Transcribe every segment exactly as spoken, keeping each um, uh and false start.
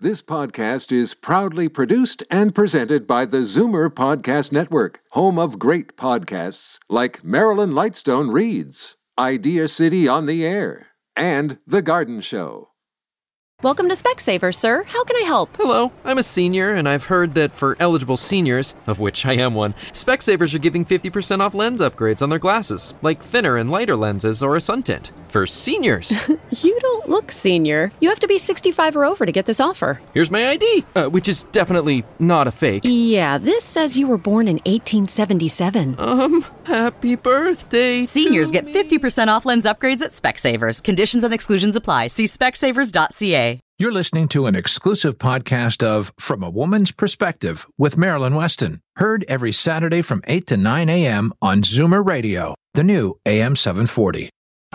This podcast is proudly produced and presented by the Zoomer Podcast Network, home of great podcasts like Marilyn Lightstone Reads, Idea City on the Air, and The Garden Show. Welcome to Specsavers, sir. How can I help? Hello, I'm a senior, and I've heard that for eligible seniors, of which I am one, Specsavers are giving fifty percent off lens upgrades on their glasses, like thinner and lighter lenses or a sun tint. For seniors. You don't look senior. You have to be sixty-five or over to get this offer. Here's my I D, uh, which is definitely not a fake. Yeah, this says you were born in eighteen seventy-seven. Um, happy birthday Seniors to get me. fifty percent off lens upgrades at Specsavers. Conditions and exclusions apply. See specsavers dot c a. You're listening to an exclusive podcast of From a Woman's Perspective with Marilyn Weston. Heard every Saturday from eight to nine a.m. on Zoomer Radio, the new A M seven forty.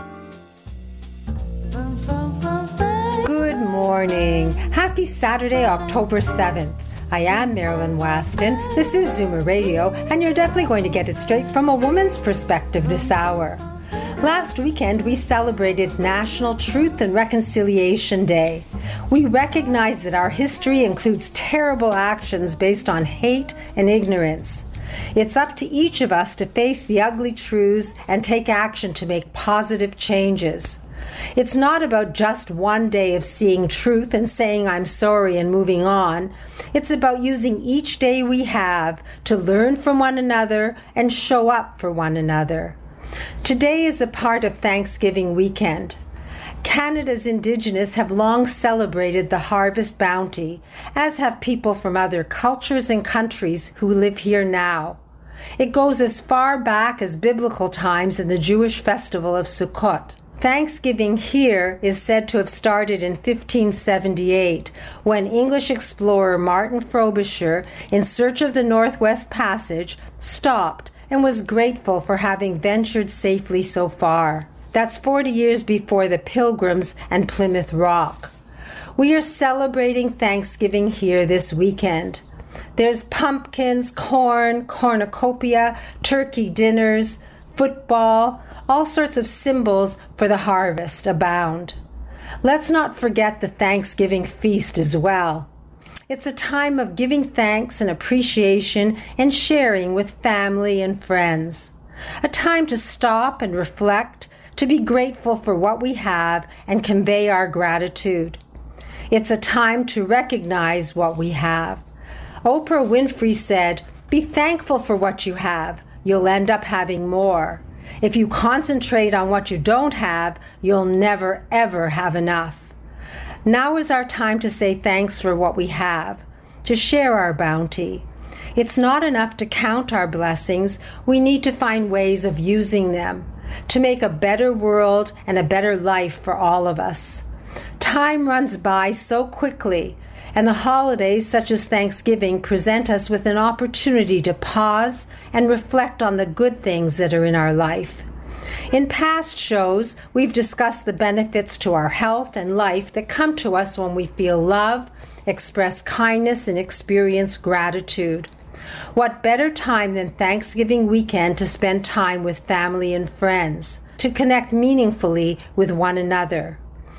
Good morning. Happy Saturday, October seventh. I am Marilyn Weston. This is Zoomer Radio, and you're definitely going to get it straight from a woman's perspective this hour. Last weekend, we celebrated National Truth and Reconciliation Day. We recognize that our history includes terrible actions based on hate and ignorance. It's up to each of us to face the ugly truths and take action to make positive changes. It's not about just one day of seeing truth and saying I'm sorry and moving on. It's about using each day we have to learn from one another and show up for one another. Today is a part of Thanksgiving weekend. Canada's Indigenous have long celebrated the harvest bounty, as have people from other cultures and countries who live here now. It goes as far back as biblical times in the Jewish festival of Sukkot. Thanksgiving here is said to have started in fifteen seventy-eight, when English explorer Martin Frobisher, in search of the Northwest Passage, stopped and was grateful for having ventured safely so far. That's forty years before the Pilgrims and Plymouth Rock. We are celebrating Thanksgiving here this weekend. There's pumpkins, corn, cornucopia, turkey dinners, football, all sorts of symbols for the harvest abound. Let's not forget the Thanksgiving feast as well. It's a time of giving thanks and appreciation and sharing with family and friends. A time to stop and reflect, to be grateful for what we have and convey our gratitude. It's a time to recognize what we have. Oprah Winfrey said, "Be thankful for what you have. You'll end up having more. If you concentrate on what you don't have, you'll never, ever have enough." Now is our time to say thanks for what we have, to share our bounty. It's not enough to count our blessings. We need to find ways of using them to make a better world and a better life for all of us. Time runs by so quickly, and the holidays such as Thanksgiving present us with an opportunity to pause and reflect on the good things that are in our life. In past shows, we've discussed the benefits to our health and life that come to us when we feel love, express kindness, and experience gratitude. What better time than Thanksgiving weekend to spend time with family and friends, to connect meaningfully with one another.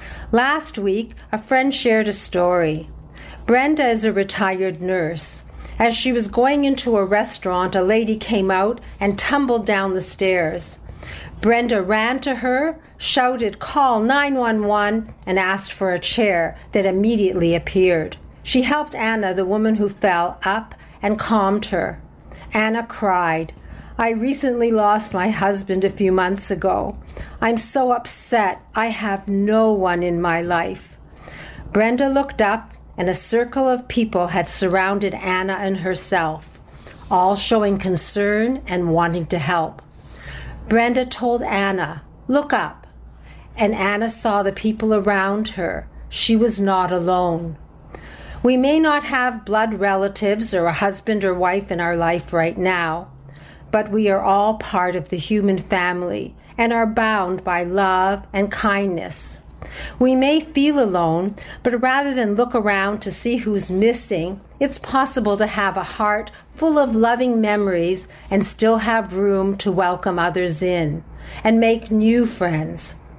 Last week, a friend shared a story. Brenda is a retired nurse. As she was going into a restaurant, a lady came out and tumbled down the stairs. Brenda ran to her, shouted, "Call nine one one," and asked for a chair that immediately appeared. She helped Anna, the woman who fell, up and calmed her. Anna cried, "I recently lost my husband a few months ago. I'm so upset. I have no one in my life." Brenda looked up, and a circle of people had surrounded Anna and herself, all showing concern and wanting to help. Brenda told Anna, "Look up," and Anna saw the people around her. She was not alone. We may not have blood relatives or a husband or wife in our life right now, but we are all part of the human family and are bound by love and kindness. We may feel alone, but rather than look around to see who's missing, it's possible to have a heart full of loving memories and still have room to welcome others in and make new friends.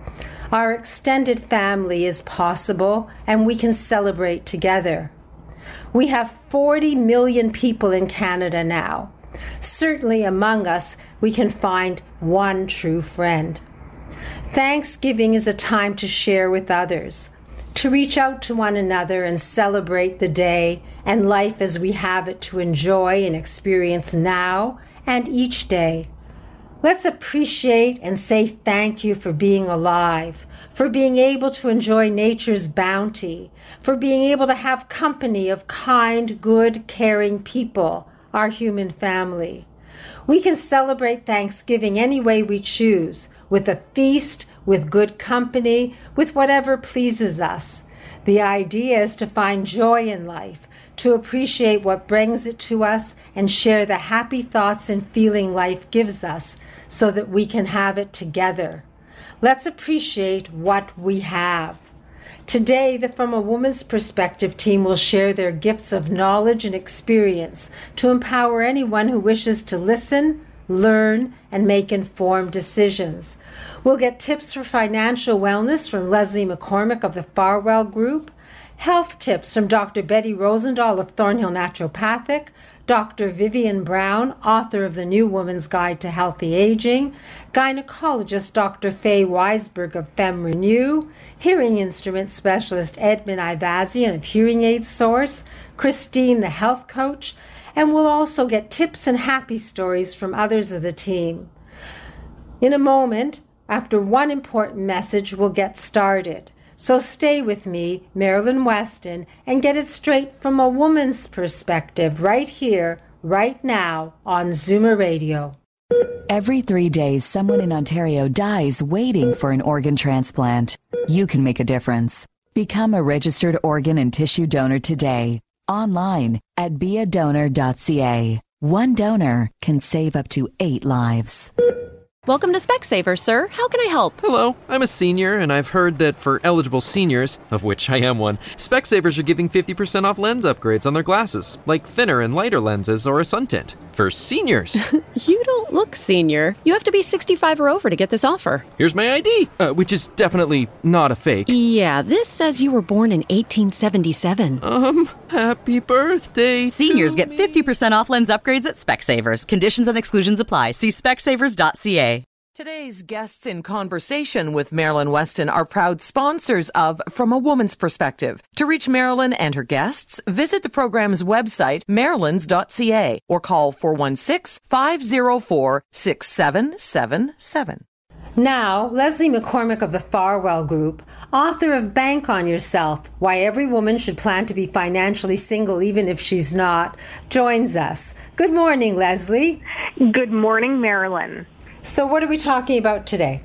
Our extended family is possible, and we can celebrate together. We have forty million people in Canada now. Certainly among us, we can find one true friend. Thanksgiving is a time to share with others, to reach out to one another and celebrate the day and life as we have it to enjoy and experience now and each day. Let's appreciate and say thank you for being alive, for being able to enjoy nature's bounty, for being able to have company of kind, good, caring people, our human family. We can celebrate Thanksgiving any way we choose, with a feast, with good company, with whatever pleases us. The idea is to find joy in life, to appreciate what brings it to us, and share the happy thoughts and feeling life gives us so that we can have it together. Let's appreciate what we have. Today, the From a Woman's Perspective team will share their gifts of knowledge and experience to empower anyone who wishes to listen, learn, and make informed decisions. We'll get tips for financial wellness from Leslie McCormick of the Farwell Group, health tips from Doctor Betty Rosendahl of Thornhill Naturopathic, Doctor Vivian Brown, author of The New Woman's Guide to Healthy Aging, gynecologist Doctor Faye Weisberg of FemRenew, hearing instrument specialist Edmund Ivazian of Hearing Aid Source, Christine the health coach, and we'll also get tips and happy stories from others of the team. In a moment, after one important message, we'll get started. So stay with me, Marilyn Weston, and get it straight from a woman's perspective right here, right now on Zoomer Radio. Every three days, someone in Ontario dies waiting for an organ transplant. You can make a difference. Become a registered organ and tissue donor today. Online at be a donor dot c a. One donor can save up to eight lives. Welcome to Specsavers, sir. How can I help? Hello, I'm a senior, and I've heard that for eligible seniors, of which I am one, Specsavers are giving fifty percent off lens upgrades on their glasses, like thinner and lighter lenses or a sun tint. For seniors. You don't look senior. You have to be sixty-five or over to get this offer. Here's my I D, uh, which is definitely not a fake. Yeah, this says you were born in eighteen seventy-seven. Um, happy birthday Seniors to get me. fifty percent off lens upgrades at Specsavers. Conditions and exclusions apply. See specsavers dot c a. Today's guests in conversation with Marilyn Weston are proud sponsors of From a Woman's Perspective. To reach Marilyn and her guests, visit the program's website, marilyns dot c a, or call four one six, five zero four, six seven seven seven. Now, Leslie McCormick of the Farwell Group, author of Bank on Yourself, Why Every Woman Should Plan to Be Financially Single Even If She's Not, joins us. Good morning, Leslie. Good morning, Marilyn. So what are we talking about today?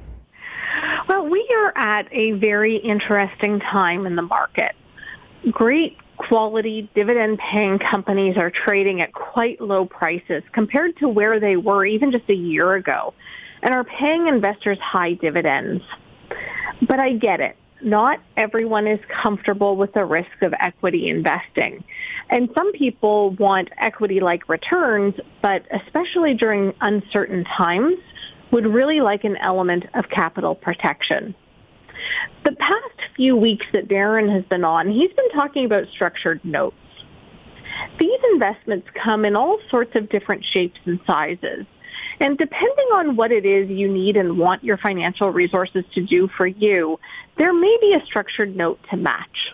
Well, we are at a very interesting time in the market. Great quality dividend-paying companies are trading at quite low prices compared to where they were even just a year ago, and are paying investors high dividends. But I get it. Not everyone is comfortable with the risk of equity investing. And some people want equity-like returns, but especially during uncertain times, would really like an element of capital protection. The past few weeks that Darren has been on, he's been talking about structured notes. These investments come in all sorts of different shapes and sizes. And depending on what it is you need and want your financial resources to do for you, there may be a structured note to match.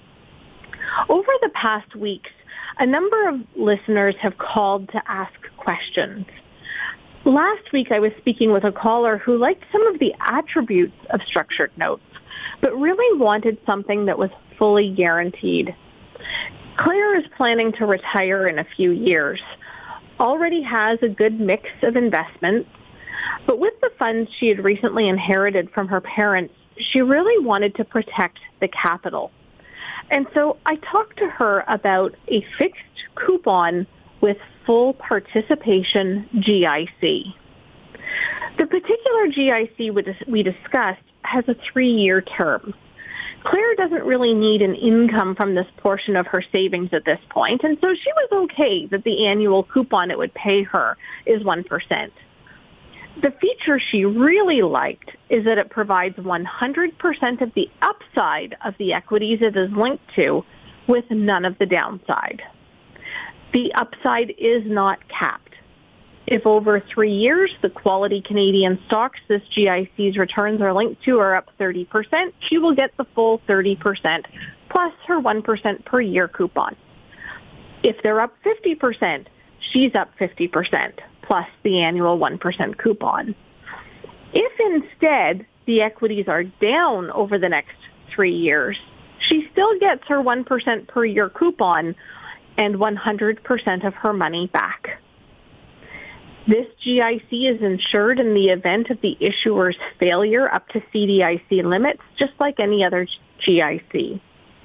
Over the past weeks, a number of listeners have called to ask questions. Last week, I was speaking with a caller who liked some of the attributes of structured notes, but really wanted something that was fully guaranteed. Claire is planning to retire in a few years, already has a good mix of investments, but with the funds she had recently inherited from her parents, she really wanted to protect the capital. And so I talked to her about a fixed coupon with full participation G I C. The particular G I C we discussed has a three-year term. Claire doesn't really need an income from this portion of her savings at this point, and so she was okay that the annual coupon it would pay her is one percent. The feature she really liked is that it provides one hundred percent of the upside of the equities it is linked to with none of the downside. The upside is not capped. If over three years the quality Canadian stocks this G I C's returns are linked to are up thirty percent, she will get the full thirty percent plus her one percent per year coupon. If they're up fifty percent, she's up fifty percent plus the annual one percent coupon. If instead the equities are down over the next three years, she still gets her one percent per year coupon and one hundred percent of her money back. This G I C is insured in the event of the issuer's failure up to C D I C limits, just like any other G I C.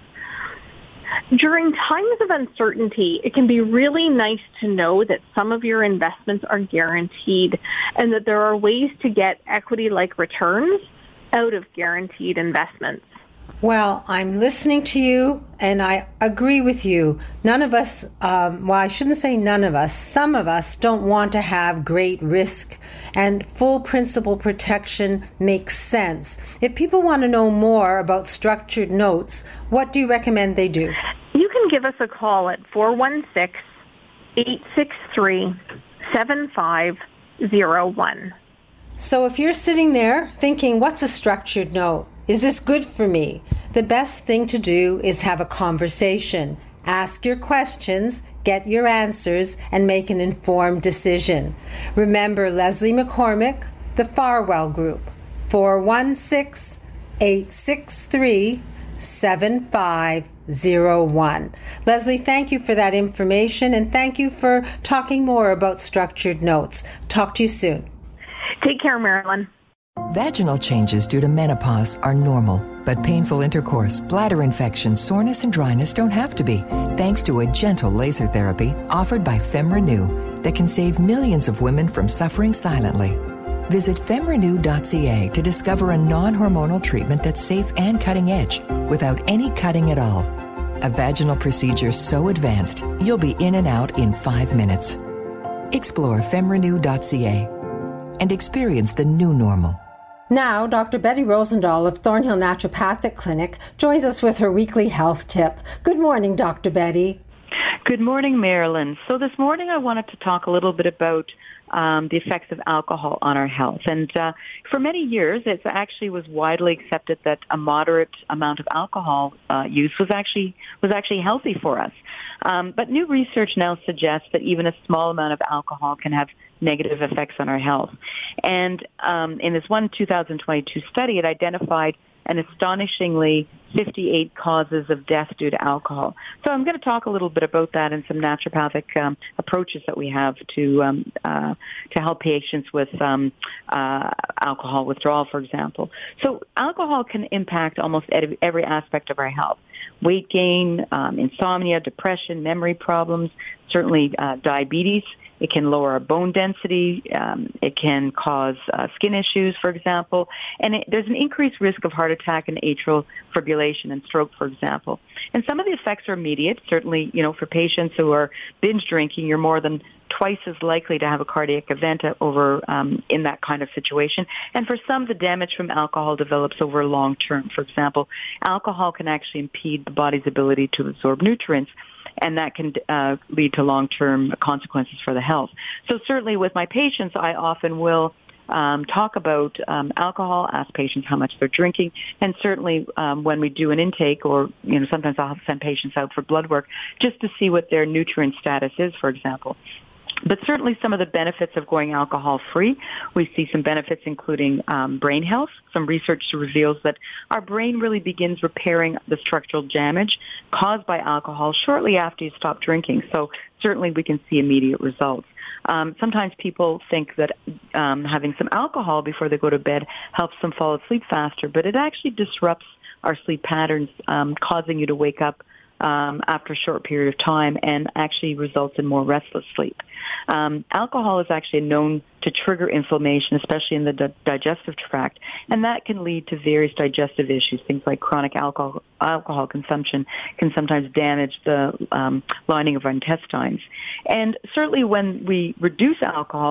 During times of uncertainty, it can be really nice to know that some of your investments are guaranteed and that there are ways to get equity-like returns out of guaranteed investments. Well, I'm listening to you, and I agree with you. None of us, um, well, I shouldn't say none of us, some of us don't want to have great risk, and full principal protection makes sense. If people want to know more about structured notes, what do you recommend they do? You can give us a call at four one six, eight six three, seven five zero one. So if you're sitting there thinking, what's a structured note? Is this good for me? The best thing to do is have a conversation. Ask your questions, get your answers, and make an informed decision. Remember Leslie McCormick, the Farwell Group, four one six, eight six three, seven five zero one. Leslie, thank you for that information, and thank you for talking more about structured notes. Talk to you soon. Take care, Marilyn. Vaginal changes due to menopause are normal, but painful intercourse, bladder infection, soreness, and dryness don't have to be, thanks to a gentle laser therapy offered by FemRenew that can save millions of women from suffering silently. Visit femrenew dot c a to discover a non-hormonal treatment that's safe and cutting edge without any cutting at all. A vaginal procedure so advanced, you'll be in and out in five minutes. Explore femrenew dot c a and experience the new normal. Now, Doctor Betty Rosendahl of Thornhill Naturopathic Clinic joins us with her weekly health tip. Good morning, Doctor Betty. Good morning, Marilyn. So this morning I wanted to talk a little bit about um, the effects of alcohol on our health. And uh, for many years, it actually was widely accepted that a moderate amount of alcohol uh, use was actually was actually healthy for us. Um, but new research now suggests that even a small amount of alcohol can have negative effects on our health. And um, in this one two thousand twenty-two study, it identified an astonishingly fifty-eight causes of death due to alcohol. So I'm going to talk a little bit about that and some naturopathic um, approaches that we have to um, uh, to help patients with um, uh, alcohol withdrawal, for example. So alcohol can impact almost every aspect of our health. Weight gain, um, insomnia, depression, memory problems, certainly uh, diabetes. It can lower our bone density. Um, it can cause uh, skin issues, for example. And it, there's an increased risk of heart attack and atrial fibrillation and stroke, for example. And some of the effects are immediate. Certainly, you know, for patients who are binge drinking, you're more than twice as likely to have a cardiac event over um, in that kind of situation. And for some, the damage from alcohol develops over long term. For example, alcohol can actually impede the body's ability to absorb nutrients, and that can uh, lead to long-term consequences for the health. So certainly with my patients, I often will um, talk about um, alcohol, ask patients how much they're drinking, and certainly um, when we do an intake, or you know, sometimes I'll send patients out for blood work just to see what their nutrient status is, for example. But certainly some of the benefits of going alcohol-free, we see some benefits including um, brain health. Some research reveals that our brain really begins repairing the structural damage caused by alcohol shortly after you stop drinking. So certainly we can see immediate results. Um, sometimes people think that um, having some alcohol before they go to bed helps them fall asleep faster, but it actually disrupts our sleep patterns, um, causing you to wake up Um, after a short period of time, and actually results in more restless sleep. Um, alcohol is actually known to trigger inflammation, especially in the di- digestive tract, and that can lead to various digestive issues. Things like chronic alcohol, alcohol consumption can sometimes damage the um, lining of our intestines. And certainly when we reduce alcohol,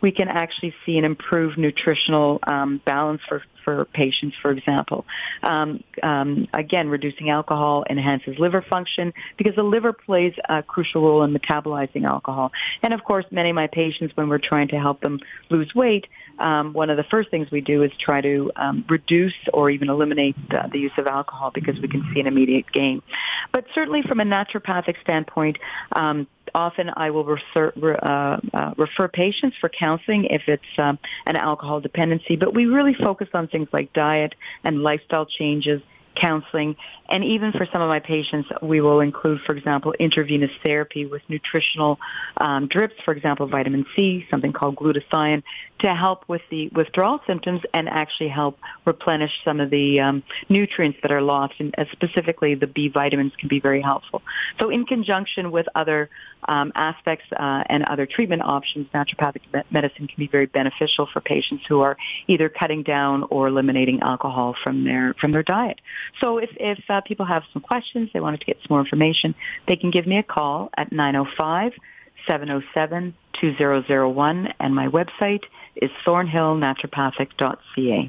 we can actually see an improved nutritional um, balance for for patients, for example. Um, um, again, reducing alcohol enhances liver function because the liver plays a crucial role in metabolizing alcohol. And of course, many of my patients, when we're trying to help them lose weight, um, one of the first things we do is try to um, reduce or even eliminate uh, the use of alcohol because we can see an immediate gain. But certainly from a naturopathic standpoint, um, often I will refer, uh, uh, refer patients for counseling if it's um, an alcohol dependency, but we really focus on things like diet and lifestyle changes, counseling, and even for some of my patients, we will include, for example, intravenous therapy with nutritional um, drips, for example, vitamin C, something called glutathione, to help with the withdrawal symptoms and actually help replenish some of the um, nutrients that are lost, and uh, specifically the B vitamins can be very helpful. So in conjunction with other um, aspects uh, and other treatment options, naturopathic medicine can be very beneficial for patients who are either cutting down or eliminating alcohol from their from their diet. So if, if uh, people have some questions, they wanted to get some more information, they can give me a call at nine oh five, seven oh seven, two oh oh one, and my website is thornhill naturopathic dot c a.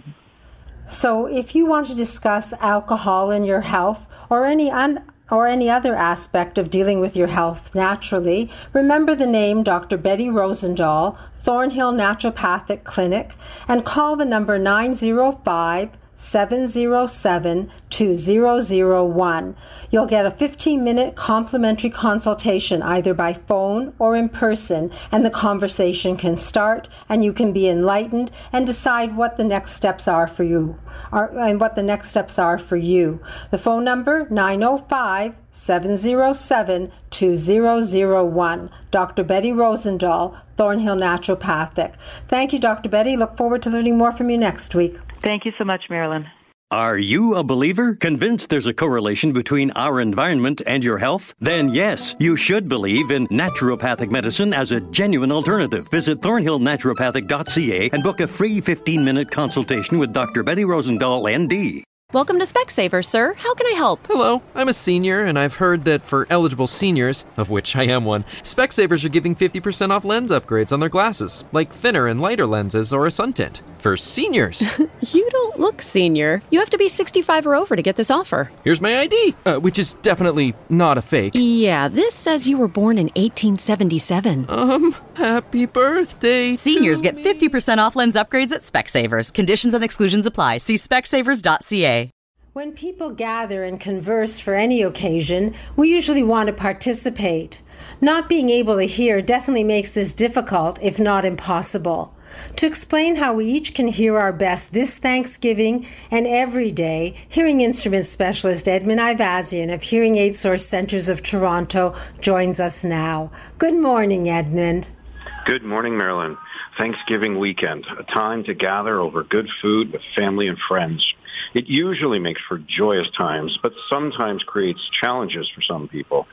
So if you want to discuss alcohol in your health or any un- or any other aspect of dealing with your health naturally, remember the name Doctor Betty Rosendahl, Thornhill Naturopathic Clinic, and call the number nine oh five, seven oh seven, two oh oh one. You'll get a fifteen-minute complimentary consultation either by phone or in person, and the conversation can start and you can be enlightened and decide what the next steps are for you, or, and what the next steps are for you. The phone number, nine oh five, seven oh seven, two oh oh one. Doctor Betty Rosendahl, Thornhill Naturopathic. Thank you, Doctor Betty. Look forward to learning more from you next week. Thank you so much, Marilyn. Are you a believer? Convinced there's a correlation between our environment and your health? Then yes, you should believe in naturopathic medicine as a genuine alternative. Visit thornhill naturopathic dot c a and book a free fifteen-minute consultation with Doctor Betty Rosendahl, N D. Welcome to Specsavers, sir. How can I help? Hello, I'm a senior, and I've heard that for eligible seniors, of which I am one, Specsavers are giving fifty percent off lens upgrades on their glasses, like thinner and lighter lenses or a sun tint. For seniors. You don't look senior. You have to be sixty-five or over to get this offer. Here's my I D, uh, which is definitely not a fake. Yeah, this says you were born in eighteen seventy-seven. Um, happy birthday Seniors to get me. fifty percent off lens upgrades at Specsavers. Conditions and exclusions apply. See specsavers dot c a. When people gather and converse for any occasion, we usually want to participate. Not being able to hear definitely makes this difficult, if not impossible. To explain how we each can hear our best this Thanksgiving and every day, hearing instrument specialist Edmund Ivazian of Hearing Aid Source Centers of Toronto joins us now. Good morning, Edmund. Good morning, Marilyn. Thanksgiving weekend, a time to gather over good food with family and friends. It usually makes for joyous times, but sometimes creates challenges for some people.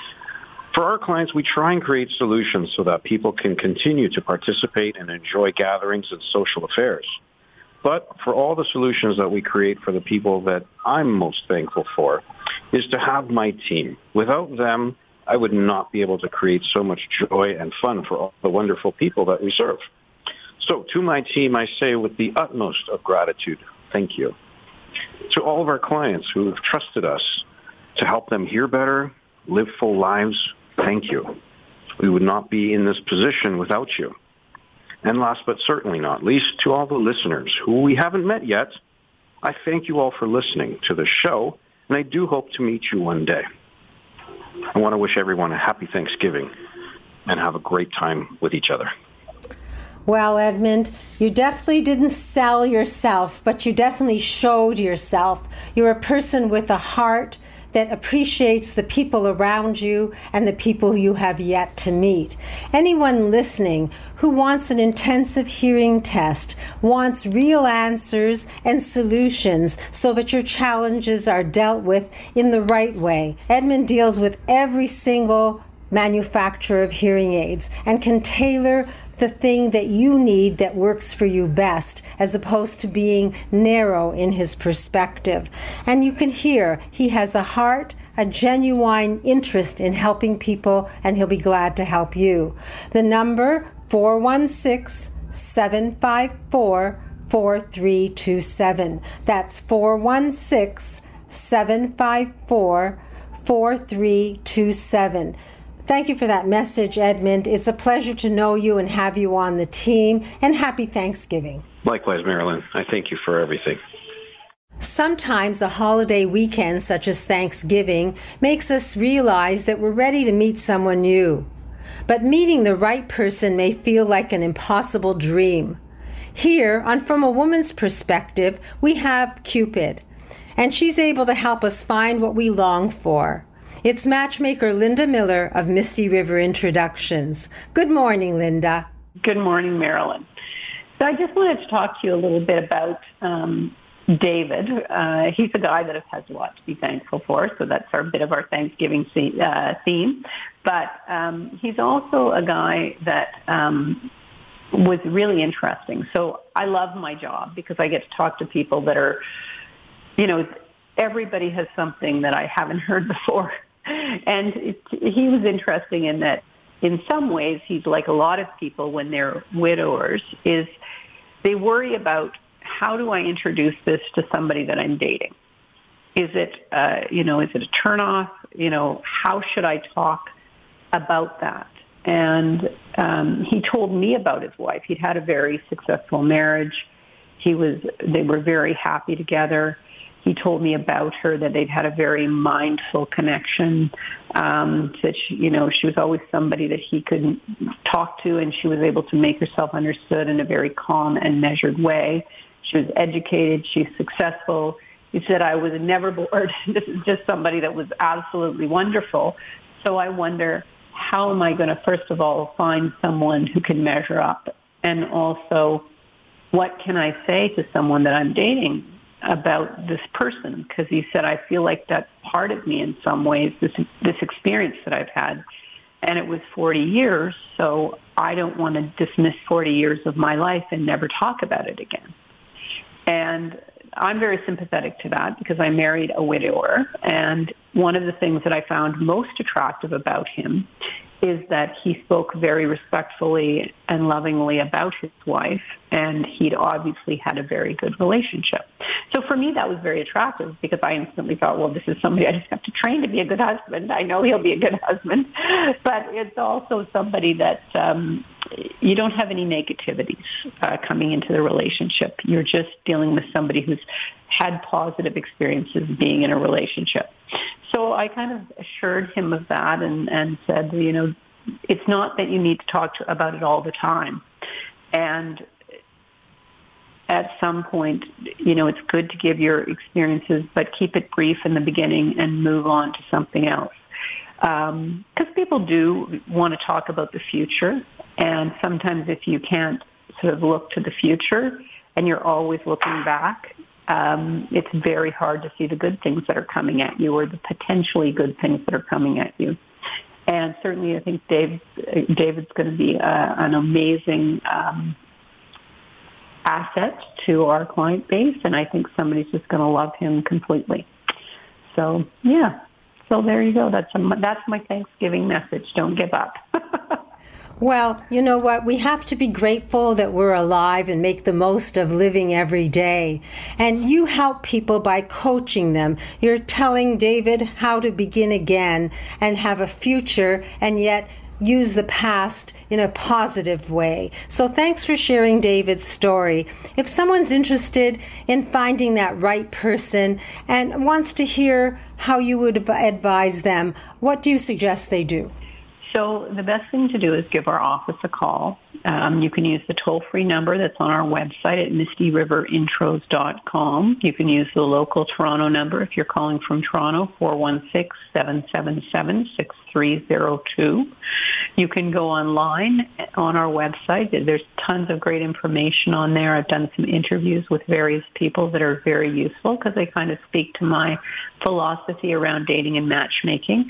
For our clients, we try and create solutions so that people can continue to participate and enjoy gatherings and social affairs. But for all the solutions that we create for the people that I'm most thankful for is to have my team. Without them, I would not be able to create so much joy and fun for all the wonderful people that we serve. So to my team, I say with the utmost of gratitude, thank you. To all of our clients who have trusted us to help them hear better, live full lives, thank you. We would not be in this position without you. And last but certainly not least, to all the listeners who we haven't met yet, I thank you all for listening to the show, and I do hope to meet you one day. I want to wish everyone a happy Thanksgiving and have a great time with each other. Well, Edmund, you definitely didn't sell yourself, but you definitely showed yourself. You're a person with a heart that appreciates the people around you and the people you have yet to meet. Anyone listening who wants an intensive hearing test, wants real answers and solutions so that your challenges are dealt with in the right way. Edmund deals with every single manufacturer of hearing aids and can tailor the thing that you need that works for you best, as opposed to being narrow in his perspective. And you can hear he has a heart, a genuine interest in helping people, and he'll be glad to help you. The number, four one six, seven five four, four three two seven. That's four one six, seven five four, four three two seven. Thank you for that message, Edmund. It's a pleasure to know you and have you on the team, and happy Thanksgiving. Likewise, Marilyn. I thank you for everything. Sometimes a holiday weekend such as Thanksgiving makes us realize that we're ready to meet someone new. But meeting the right person may feel like an impossible dream. Here on From a Woman's Perspective, we have Cupid, and she's able to help us find what we long for. It's matchmaker Linda Miller of Misty River Introductions. Good morning, Linda. Good morning, Marilyn. So I just wanted to talk to you a little bit about um, David. Uh, he's a guy that has a lot to be thankful for, so that's our bit of our Thanksgiving uh, theme. But um, he's also a guy that um, was really interesting. So I love my job because I get to talk to people that are, you know, everybody has something that I haven't heard before. And it, he was interesting in that in some ways he's like a lot of people when they're widowers, is they worry about how do I introduce this to somebody that I'm dating? Is it, uh, you know, is it a turnoff? You know, how should I talk about that? And um, he told me about his wife. He'd had a very successful marriage. He was, they were very happy together. He told me about her, that they'd had a very mindful connection, um, that she, you know, she was always somebody that he could talk to, and she was able to make herself understood in a very calm and measured way. She was educated. She's successful. He said, I was never bored. This is just somebody that was absolutely wonderful. So I wonder, how am I going to, first of all, find someone who can measure up? And also, what can I say to someone that I'm dating about this person? Because he said, I feel like that's part of me in some ways, this this experience that I've had. And it was forty years, so I don't want to dismiss forty years of my life and never talk about it again. And I'm very sympathetic to that because I married a widower. And one of the things that I found most attractive about him is that he spoke very respectfully and lovingly about his wife, and he'd obviously had a very good relationship. So for me, that was very attractive because I instantly thought, well, this is somebody I just have to train to be a good husband. I know he'll be a good husband. But it's also somebody that um, you don't have any negativities uh, coming into the relationship. You're just dealing with somebody who's had positive experiences being in a relationship. So I kind of assured him of that and, and said, you know, it's not that you need to talk to, about it all the time. And at some point, you know, it's good to give your experiences, but keep it brief in the beginning and move on to something else. Because um, people do want to talk about the future. And sometimes if you can't sort of look to the future and you're always looking back, Um, it's very hard to see the good things that are coming at you or the potentially good things that are coming at you. And certainly I think Dave, David's going to be uh, an amazing um, asset to our client base, and I think somebody's just going to love him completely. So, yeah. So there you go. That's, a, that's my Thanksgiving message. Don't give up. Well, you know what? We have to be grateful that we're alive and make the most of living every day. And you help people by coaching them. You're telling David how to begin again and have a future and yet use the past in a positive way. So thanks for sharing David's story. If someone's interested in finding that right person and wants to hear how you would advise them, what do you suggest they do? So the best thing to do is give our office a call. Um, you can use the toll-free number that's on our website at misty river intros dot com. You can use the local Toronto number if you're calling from Toronto, four one six, seven seven seven, six three zero two. You can go online on our website. There's tons of great information on there. I've done some interviews with various people that are very useful because they kind of speak to my philosophy around dating and matchmaking.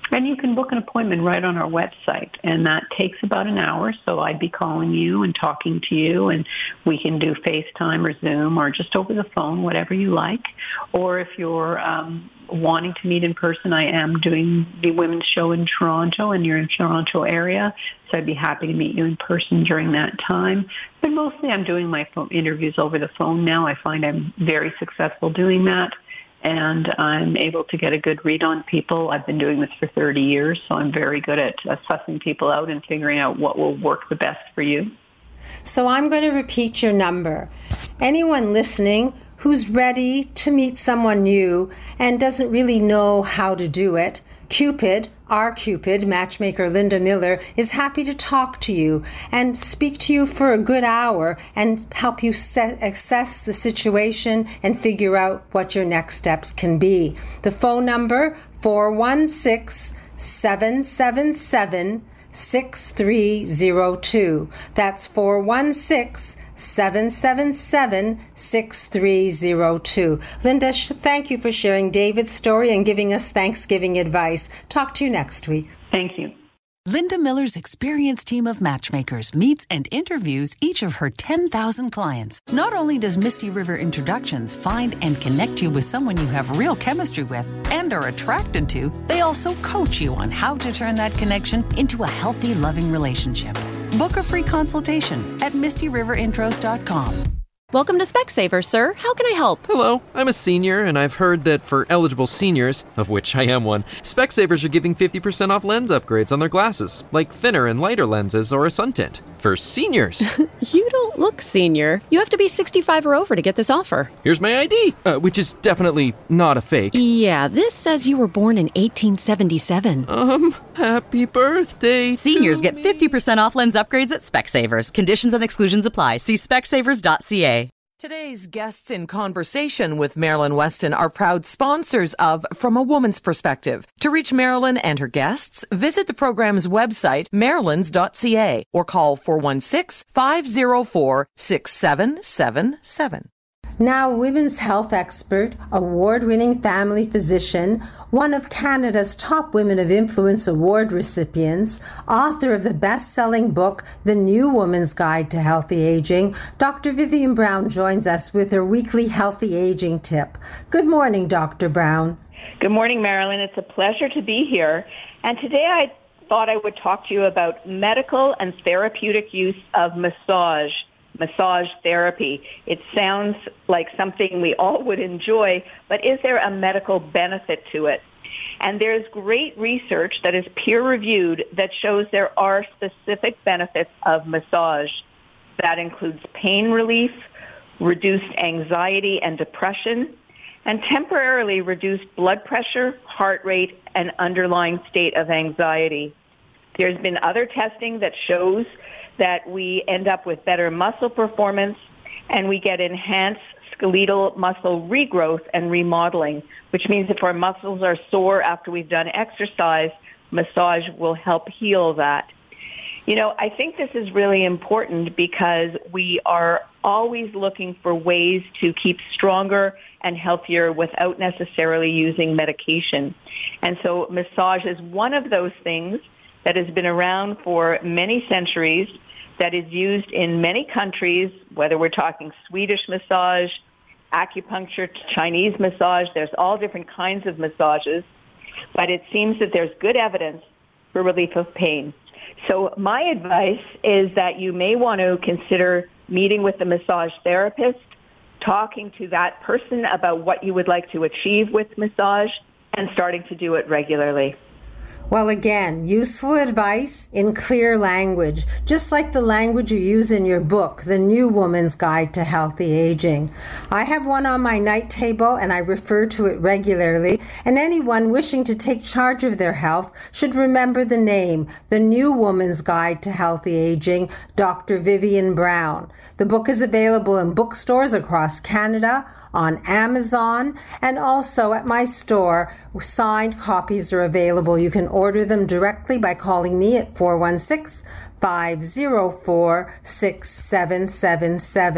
And you can book an appointment right on our website, and that takes about an hour. So I'd be calling you and talking to you, and we can do FaceTime or Zoom or just over the phone, whatever you like. Or if you're um, wanting to meet in person, I am doing the women's show in Toronto, and you're in the Toronto area, so I'd be happy to meet you in person during that time. But mostly I'm doing my phone interviews over the phone now. I find I'm very successful doing that, and I'm able to get a good read on people. I've been doing this for thirty years, so I'm very good at assessing people out and figuring out what will work the best for you. So I'm going to repeat your number. Anyone listening who's ready to meet someone new and doesn't really know how to do it, Cupid, our Cupid, matchmaker Linda Miller, is happy to talk to you and speak to you for a good hour and help you set, assess the situation and figure out what your next steps can be. The phone number, four one six, seven seven seven, six three zero two. That's four one six, seven seven seven, six three zero two. Linda, sh- thank you for sharing David's story and giving us Thanksgiving advice. Talk to you next week. Thank you. Linda Miller's experienced team of matchmakers meets and interviews each of her ten thousand clients. Not only does Misty River Introductions find and connect you with someone you have real chemistry with and are attracted to, they also coach you on how to turn that connection into a healthy, loving relationship. Book a free consultation at misty river intros dot com. Welcome to Specsavers, sir. How can I help? Hello, I'm a senior, and I've heard that for eligible seniors, of which I am one, Specsavers are giving fifty percent off lens upgrades on their glasses, like thinner and lighter lenses or a sun tint. For seniors. You don't look senior. You have to be sixty-five or over to get this offer. Here's my I D, uh, which is definitely not a fake. Yeah, this says you were born in eighteen seventy-seven. Um, happy birthday Seniors to get me. fifty percent off lens upgrades at Specsavers. Conditions and exclusions apply. See specsavers dot c a. Today's guests in conversation with Marilyn Weston are proud sponsors of From a Woman's Perspective. To reach Marilyn and her guests, visit the program's website, marilyns dot c a, or call four one six, five zero four, six seven seven seven. Now, women's health expert, award-winning family physician, one of Canada's top Women of Influence Award recipients, author of the best-selling book, The New Woman's Guide to Healthy Aging, Doctor Vivian Brown joins us with her weekly healthy aging tip. Good morning, Doctor Brown. Good morning, Marilyn. It's a pleasure to be here. And today I thought I would talk to you about medical and therapeutic use of massage. Massage therapy. It sounds like something we all would enjoy, but is there a medical benefit to it? And there's great research that is peer-reviewed that shows there are specific benefits of massage. That includes pain relief, reduced anxiety and depression, and temporarily reduced blood pressure, heart rate, and underlying state of anxiety. There's been other testing that shows that we end up with better muscle performance and we get enhanced skeletal muscle regrowth and remodeling, which means if our muscles are sore after we've done exercise, massage will help heal that. You know, I think this is really important because we are always looking for ways to keep stronger and healthier without necessarily using medication. And so massage is one of those things that has been around for many centuries, that is used in many countries, whether we're talking Swedish massage, acupuncture, Chinese massage. There's all different kinds of massages, but it seems that there's good evidence for relief of pain. So my advice is that you may want to consider meeting with a massage therapist, talking to that person about what you would like to achieve with massage, and starting to do it regularly. Well, again, useful advice in clear language, just like the language you use in your book, The New Woman's Guide to Healthy Aging. I have one on my night table and I refer to it regularly, and anyone wishing to take charge of their health should remember the name, The New Woman's Guide to Healthy Aging, Doctor Vivian Brown. The book is available in bookstores across Canada, on Amazon, and also at my store. Signed copies are available. You can order them directly by calling me at four one six, five zero four, six seven seven seven.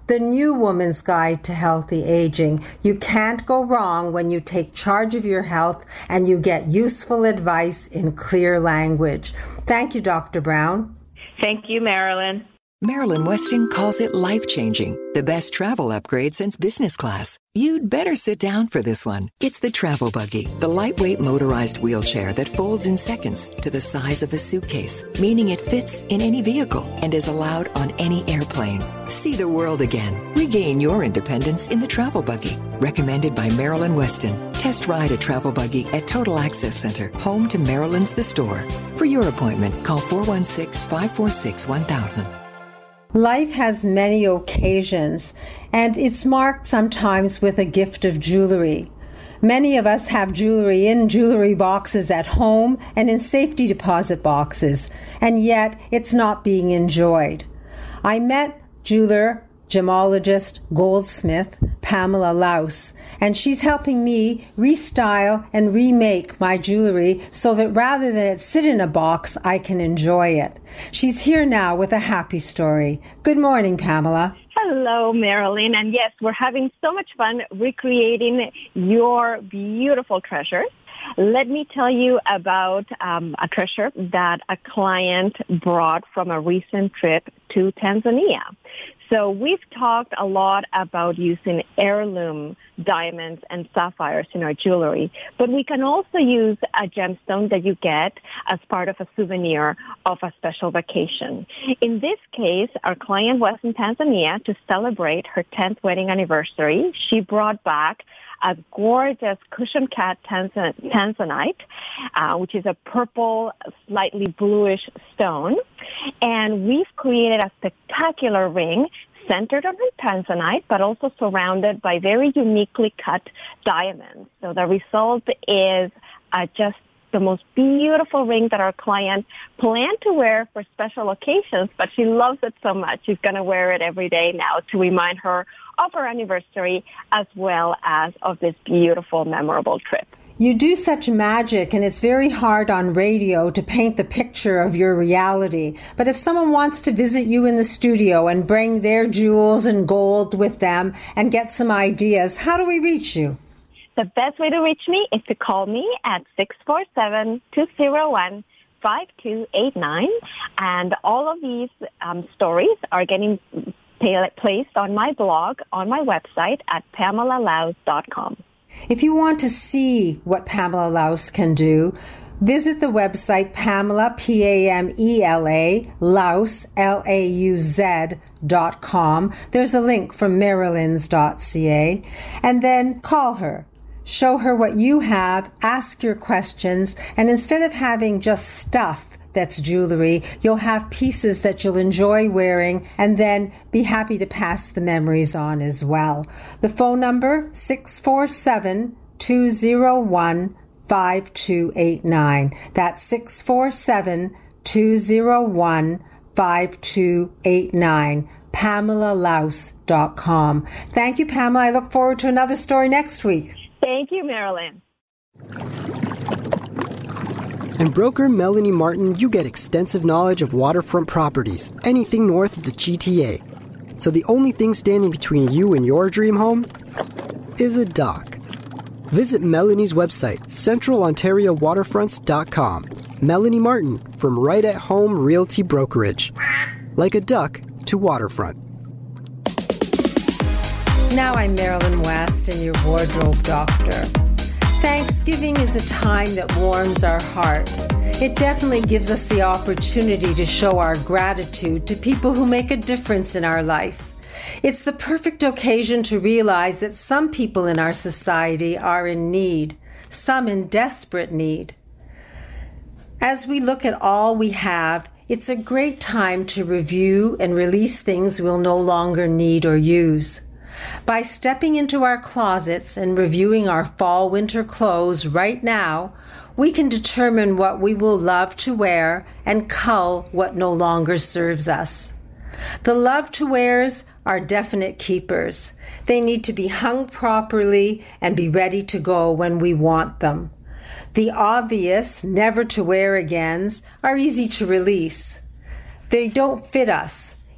the new Woman's Guide to Healthy Aging. You can't go wrong when you take charge of your health and you get useful advice in clear language. Thank you, Doctor Brown. Thank you, Marilyn. Marilyn Weston calls it life-changing, the best travel upgrade since business class. You'd better sit down for this one. It's the Travel Buggy, the lightweight motorized wheelchair that folds in seconds to the size of a suitcase, meaning it fits in any vehicle and is allowed on any airplane. See the world again. Regain your independence in the Travel Buggy. Recommended by Marilyn Weston. Test ride a Travel Buggy at Total Access Center, home to Marilyn's The Store. For your appointment, call four one six, five four six, one thousand. Life has many occasions, and it's marked sometimes with a gift of jewelry. Many of us have jewelry in jewelry boxes at home and in safety deposit boxes, and yet it's not being enjoyed. I met jeweler, gemologist, goldsmith Pamela Laus, and she's helping me restyle and remake my jewelry so that rather than it sit in a box, I can enjoy it. She's here now with a happy story. Good morning, Pamela. Hello, Marilyn. And yes, we're having so much fun recreating your beautiful treasures. Let me tell you about um, a treasure that a client brought from a recent trip to Tanzania. So we've talked a lot about using heirloom diamonds and sapphires in our jewelry, but we can also use a gemstone that you get as part of a souvenir of a special vacation. In this case, our client was in Tanzania to celebrate her tenth wedding anniversary. She brought back a gorgeous cushion cat tanzanite, uh, which is a purple, slightly bluish stone. And we've created a spectacular ring centered on her tanzanite, but also surrounded by very uniquely cut diamonds. So the result is uh, just the most beautiful ring that our client planned to wear for special occasions, but she loves it so much. She's going to wear it every day now to remind her of her anniversary as well as of this beautiful, memorable trip. You do such magic, and it's very hard on radio to paint the picture of your reality. But if someone wants to visit you in the studio and bring their jewels and gold with them and get some ideas, how do we reach you? The best way to reach me is to call me at six four seven, two zero one, five two eight nine. And all of these um, stories are getting placed on my blog, on my website at pamela laus dot com. If you want to see what Pamela Laus can do, visit the website Pamela, P A M E L A, Laus, L A U Z dot com. There's a link from marilyns dot c a. And then call her. Show her what you have, ask your questions, and instead of having just stuff that's jewelry, you'll have pieces that you'll enjoy wearing and then be happy to pass the memories on as well. The phone number, six four seven, two zero one, five two eight nine. That's six four seven, two zero one, five two eight nine. pamela laus dot com. Thank you, Pamela. I look forward to another story next week. Thank you, Marilyn. And broker Melanie Martin, you get extensive knowledge of waterfront properties, anything north of the G T A. So the only thing standing between you and your dream home is a dock. Visit Melanie's website, central ontario waterfronts dot com. Melanie Martin from Right at Home Realty Brokerage. Like a duck to waterfront. Now I'm Marilyn West and your wardrobe doctor. Thanksgiving is a time that warms our heart. It definitely gives us the opportunity to show our gratitude to people who make a difference in our life. It's the perfect occasion to realize that some people in our society are in need, some in desperate need. As we look at all we have, it's a great time to review and release things we'll no longer need or use. By stepping into our closets and reviewing our fall-winter clothes right now, we can determine what we will love to wear and cull what no longer serves us. The love-to-wears are definite keepers. They need to be hung properly and be ready to go when we want them. The obvious, never-to-wear-agains are easy to release. They don't fit us.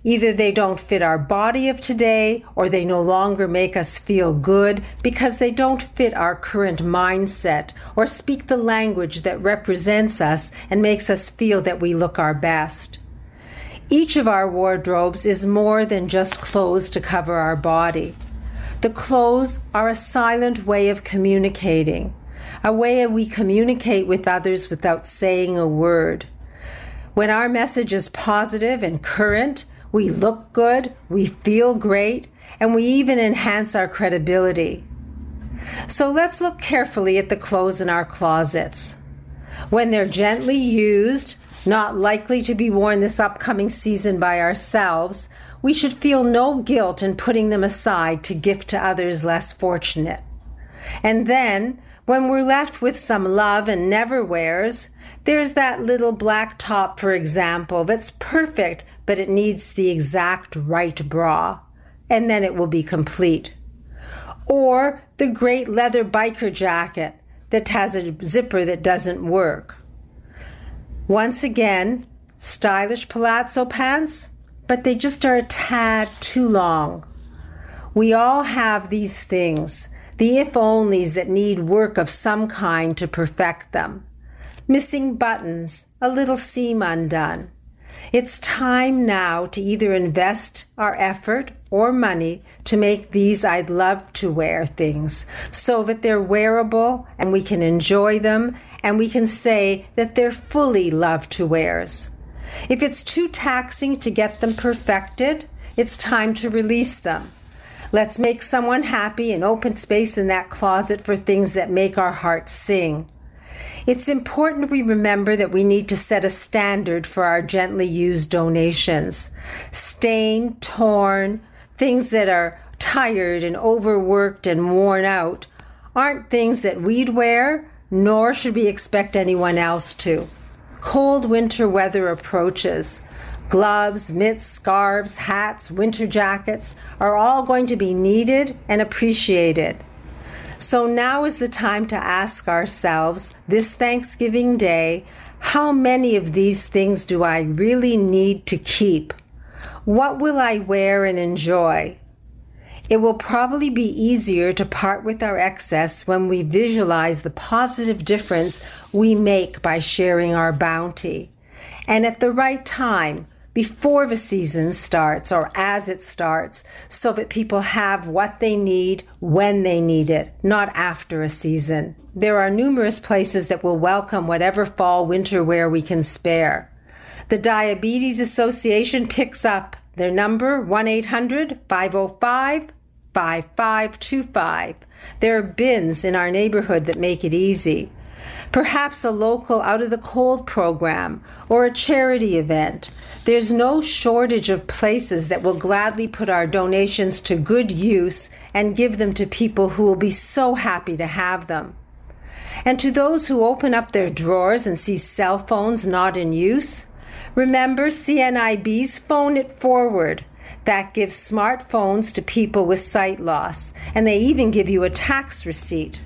Either they don't fit our body of today, or they no longer make us feel good because they don't fit our current mindset or speak the language that represents us and makes us feel that we look our best. Each of our wardrobes is more than just clothes to cover our body. The clothes are a silent way of communicating, a way we communicate with others without saying a word. When our message is positive and current, we look good, we feel great, and we even enhance our credibility. So let's look carefully at the clothes in our closets. When they're gently used, not likely to be worn this upcoming season by ourselves, we should feel no guilt in putting them aside to gift to others less fortunate. And then, when we're left with some love and never wears, there's that little black top, for example, that's perfect, but it needs the exact right bra, and then it will be complete. Or the great leather biker jacket that has a zipper that doesn't work. Once again, stylish palazzo pants, but they just are a tad too long. We all have these things, the if-onlys that need work of some kind to perfect them. Missing buttons, a little seam undone. It's time now to either invest our effort or money to make these I'd love to wear things so that they're wearable and we can enjoy them and we can say that they're fully love to wears. If it's too taxing to get them perfected, it's time to release them. Let's make someone happy and open space in that closet for things that make our hearts sing. It's important we remember that we need to set a standard for our gently used donations. Stained, torn, things that are tired and overworked and worn out aren't things that we'd wear, nor should we expect anyone else to. Cold winter weather approaches. Gloves, mitts, scarves, hats, winter jackets are all going to be needed and appreciated. So now is the time to ask ourselves, this Thanksgiving Day, how many of these things do I really need to keep? What will I wear and enjoy? It will probably be easier to part with our excess when we visualize the positive difference we make by sharing our bounty. And at the right time, before the season starts or as it starts, so that people have what they need when they need it, not after a season. There are numerous places that will welcome whatever fall winter wear we can spare. The Diabetes Association picks up their number, one eight hundred, five oh five, five five two five. There are bins in our neighborhood that make it easy. Perhaps a local Out of the Cold program or a charity event. There's no shortage of places that will gladly put our donations to good use and give them to people who will be so happy to have them. And to those who open up their drawers and see cell phones not in use, remember C N I B's Phone It Forward. That gives smartphones to people with sight loss, and they even give you a tax receipt.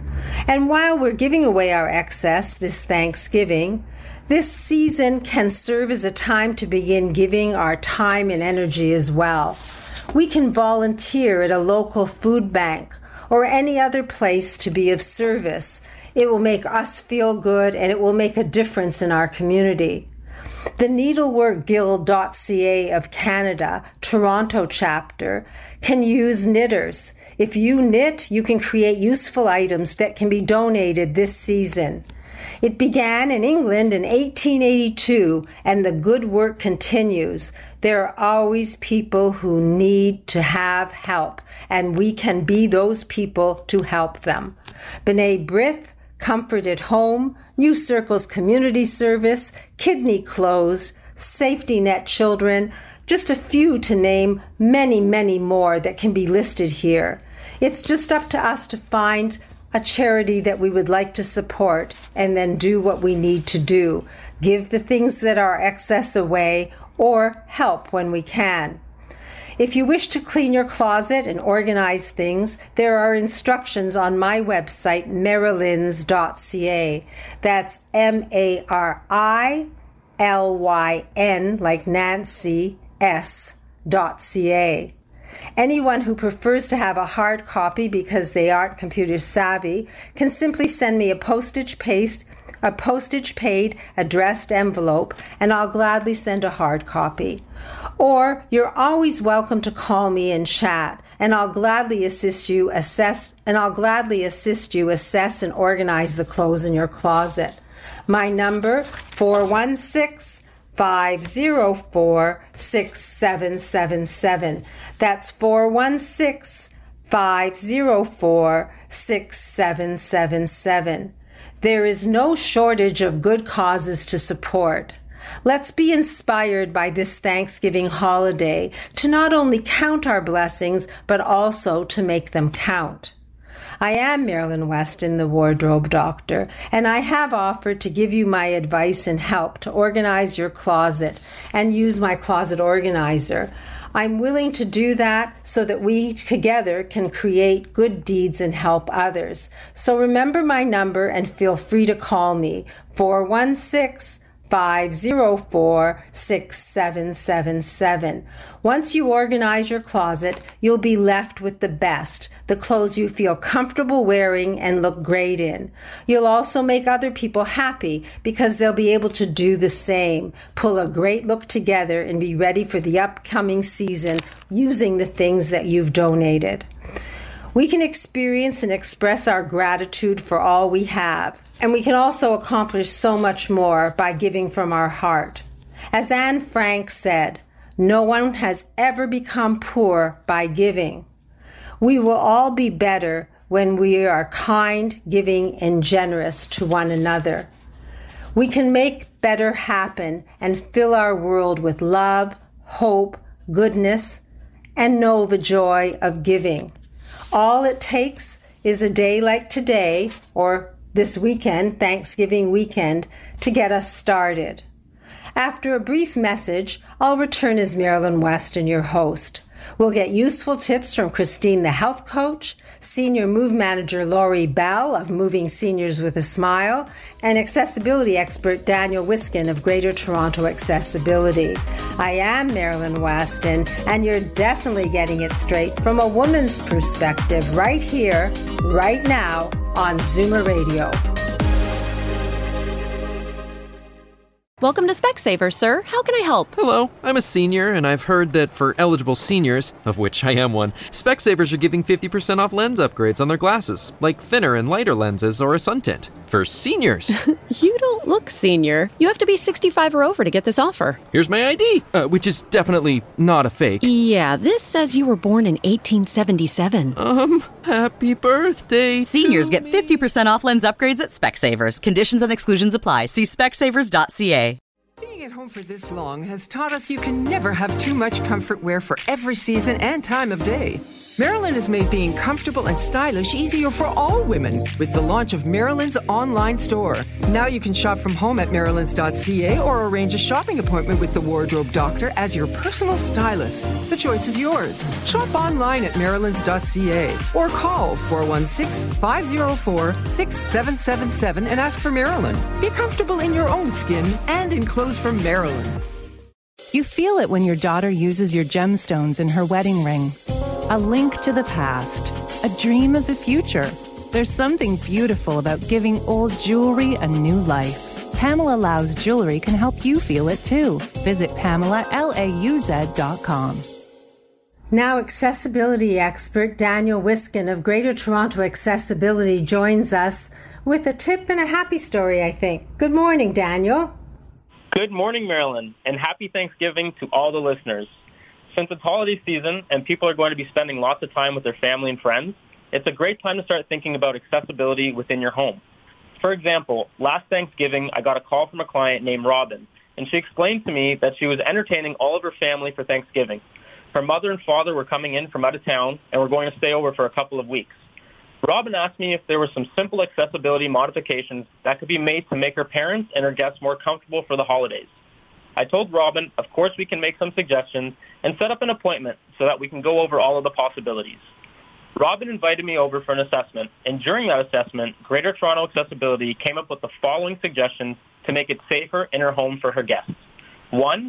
And while we're giving away our excess this Thanksgiving, this season can serve as a time to begin giving our time and energy as well. We can volunteer at a local food bank or any other place to be of service. It will make us feel good and it will make a difference in our community. The Needlework Guild dot C A of Canada, Toronto chapter, can use knitters. If you knit, you can create useful items that can be donated this season. It began in England in eighteen eighty-two, and the good work continues. There are always people who need to have help, and we can be those people to help them. B'nai B'rith, Comfort at Home, New Circles Community Service, Kidney Closed, Safety Net Children, just a few to name many, many more that can be listed here. It's just up to us to find a charity that we would like to support and then do what we need to do. Give the things that are excess away or help when we can. If you wish to clean your closet and organize things, there are instructions on my website, Marilyns dot C A. That's M A R I L Y N, like Nancy, s dot c a. Anyone who prefers to have a hard copy because they aren't computer savvy can simply send me a postage paste, a postage paid addressed envelope, and I'll gladly send a hard copy. Or you're always welcome to call me and chat, and I'll gladly assist you assess and I'll gladly assist you assess and organize the clothes in your closet. My number four one six, five zero four, six seven seven seven. That's four one six, five zero four, six seven seven seven. There is no shortage of good causes to support. Let's be inspired by this Thanksgiving holiday to not only count our blessings, but also to make them count. I am Marilyn Weston, the Wardrobe Doctor, and I have offered to give you my advice and help to organize your closet and use my closet organizer. I'm willing to do that so that we together can create good deeds and help others. So remember my number and feel free to call me, four one six, five zero four, six seven seven seven. Once you organize your closet, you'll be left with the best, the clothes you feel comfortable wearing and look great in. You'll also make other people happy because they'll be able to do the same, pull a great look together and be ready for the upcoming season using the things that you've donated. We can experience and express our gratitude for all we have, and we can also accomplish so much more by giving from our heart. As Anne Frank said, no one has ever become poor by giving. We will all be better when we are kind, giving, and generous to one another. We can make better happen and fill our world with love, hope, goodness, and know the joy of giving. All it takes is a day like today, or this weekend, Thanksgiving weekend, to get us started. After a brief message, I'll return as Marilyn Weston, your host. We'll get useful tips from Christine, the health coach, Senior Move Manager Lori Bell of Moving Seniors with a Smile, and accessibility expert Daniel Wiskin of Greater Toronto Accessibility. I am Marilyn Weston, and you're definitely getting it straight from a woman's perspective right here, right now, on Zoomer Radio. Welcome to Specsavers, sir. How can I help? Hello, I'm a senior, and I've heard that for eligible seniors, of which I am one, Specsavers are giving fifty percent off lens upgrades on their glasses, like thinner and lighter lenses or a sun tint. For seniors. You don't look senior. You have to be sixty-five or over to get this offer. Here's my I D, uh, which is definitely not a fake. Yeah, this says you were born in eighteen seventy-seven. Um, happy birthday Seniors to get me. fifty percent off lens upgrades at Specsavers. Conditions and exclusions apply. See specsavers dot c a. Being at home for this long has taught us you can never have too much comfort wear for every season and time of day. Marilyn has made being comfortable and stylish easier for all women with the launch of Marilyn's online store. Now you can shop from home at marylands dot c a or arrange a shopping appointment with the Wardrobe Doctor as your personal stylist. The choice is yours. Shop online at marylands dot c a or call four one six, five zero four, six seven seven seven and ask for Marilyn. Be comfortable in your own skin and in clothes from Marilyn's. You feel it when your daughter uses your gemstones in her wedding ring. A link to the past, a dream of the future. There's something beautiful about giving old jewelry a new life. Pamela Lauz Jewelry can help you feel it too. Visit pamela lauz dot com. Now, accessibility expert Daniel Wiskin of Greater Toronto Accessibility joins us with a tip and a happy story, I think. Good morning, Daniel. Good morning, Marilyn, and happy Thanksgiving to all the listeners. Since it's holiday season and people are going to be spending lots of time with their family and friends, it's a great time to start thinking about accessibility within your home. For example, last Thanksgiving, I got a call from a client named Robin, and she explained to me that she was entertaining all of her family for Thanksgiving. Her mother and father were coming in from out of town and were going to stay over for a couple of weeks. Robin asked me if there were some simple accessibility modifications that could be made to make her parents and her guests more comfortable for the holidays. I told Robin, of course we can make some suggestions and set up an appointment so that we can go over all of the possibilities. Robin invited me over for an assessment, and during that assessment, Greater Toronto Accessibility came up with the following suggestions to make it safer in her home for her guests. One,